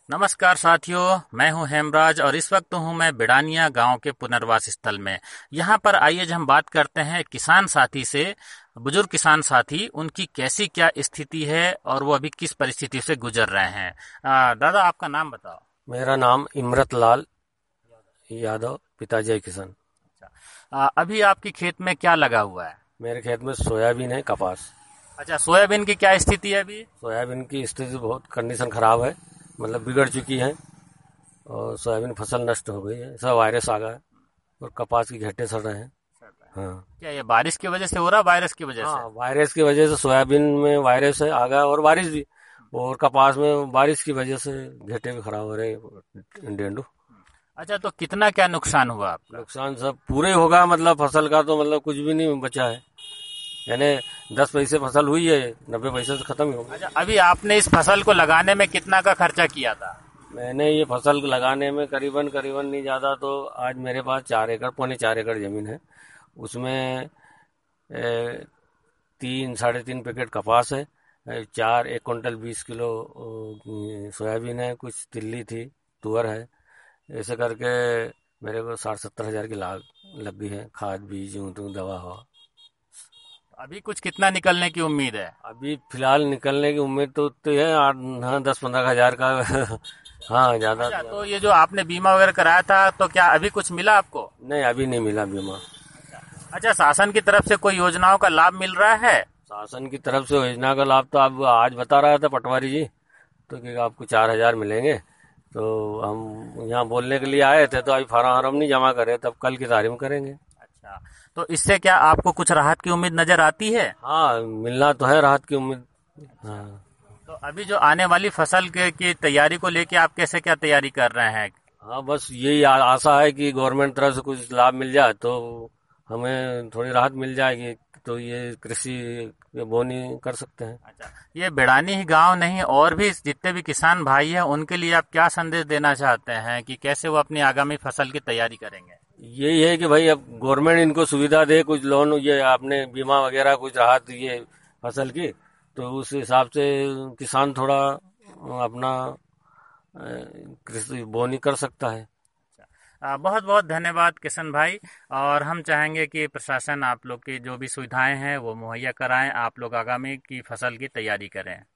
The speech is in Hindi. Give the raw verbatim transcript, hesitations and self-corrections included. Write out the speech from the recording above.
नमस्कार साथियों, मैं हूं हेमराज और इस वक्त हूं मैं बिडानिया गांव के पुनर्वास स्थल में। यहां पर आइए हम बात करते हैं किसान साथी से। बुजुर्ग किसान साथी, उनकी कैसी क्या स्थिति है और वो अभी किस परिस्थिति से गुजर रहे हैं। आ, दादा, आपका नाम बताओ। मेरा नाम इमरत लाल यादव, पिता जय किसान। आ, अभी आपकी खेत में क्या लगा हुआ है? मेरे खेत में सोयाबीन है, कपास। अच्छा, सोयाबीन की क्या स्थिति है अभी? सोयाबीन की स्थिति बहुत कंडीशन खराब है, मतलब बिगड़ चुकी है और सोयाबीन फसल नष्ट हो गई है। सब वायरस आ गया है और कपास की घेटे सड़ रहे हैं। हाँ क्या ये बारिश की वजह से हो रहा, वायरस की वजह से? हाँ, वायरस की वजह से सोयाबीन में वायरस है आ गया, और बारिश भी। और कपास में बारिश की वजह से घेटे भी खराब हो रहे हैं, डेंडू। अच्छा, तो कितना क्या नुकसान हुआ आपका? नुकसान सब पूरे होगा, मतलब फसल का तो मतलब कुछ भी नहीं बचा है। यानी दस पैसे फसल हुई है, नब्बे पैसे से खत्म ही हो गई। अच्छा, अभी आपने इस फसल को लगाने में कितना का खर्चा किया था? मैंने ये फसल लगाने में करीबन करीबन नहीं ज़्यादा तो आज मेरे पास चार एकड़ पौने चार एकड़ ज़मीन है। उसमें ए, तीन साढ़े तीन पैकेट कपास है, ए, चार एक कुंटल बीस किलो ओ, सोयाबीन है, कुछ तिल्ली थी, तुअर है। ऐसे करके मेरे को साठ सत्तर हज़ार की लाग लग गई है, खाद बीज यूं तो दवा हो। अभी कुछ कितना निकलने की उम्मीद है? अभी फिलहाल निकलने की उम्मीद तो उतनी है, आठ हाँ दस पंद्रह हजार का। हाँ, ज्यादा अच्छा, तो तो ज्यादा। ये जो आपने बीमा वगैरह कराया था, तो क्या अभी कुछ मिला आपको? नहीं, अभी नहीं मिला बीमा। अच्छा, शासन की तरफ से कोई योजनाओं का लाभ मिल रहा है? शासन की तरफ से योजना का लाभ तो अब आज बता रहा था पटवारी जी, तो कि आपको चार हजार मिलेंगे। तो हम यहाँ बोलने के लिए आए थे, तो अभी फार्म वार्म नहीं जमा करे, तब कल की तारीख में करेंगे। अच्छा, तो इससे क्या आपको कुछ राहत की उम्मीद नजर आती है? हाँ, मिलना तो है राहत की उम्मीद। हाँ तो अभी जो आने वाली फसल के की तैयारी को लेके आप कैसे क्या तैयारी कर रहे हैं? हाँ, बस यही आ- आशा है कि गवर्नमेंट तरफ से कुछ लाभ मिल जाए तो हमें थोड़ी राहत मिल जाएगी, तो ये कृषि बोनी कर सकते हैं। अच्छा, ये बिड़ानी ही गांव नहीं, और भी जितने भी किसान भाई हैं उनके लिए आप क्या संदेश देना चाहते हैं कि कैसे वो अपनी आगामी फसल की तैयारी करेंगे? यही है कि भाई अब गवर्नमेंट इनको सुविधा दे, कुछ लोन, ये आपने बीमा वगैरह कुछ राहत ये फसल की, तो उस हिसाब से किसान थोड़ा अपना अ, कृषि बोनी कर सकता है। बहुत बहुत धन्यवाद किशन भाई। और हम चाहेंगे कि प्रशासन आप लोग की जो भी सुविधाएं हैं वो मुहैया कराएं, आप लोग आगामी की फसल की तैयारी करें।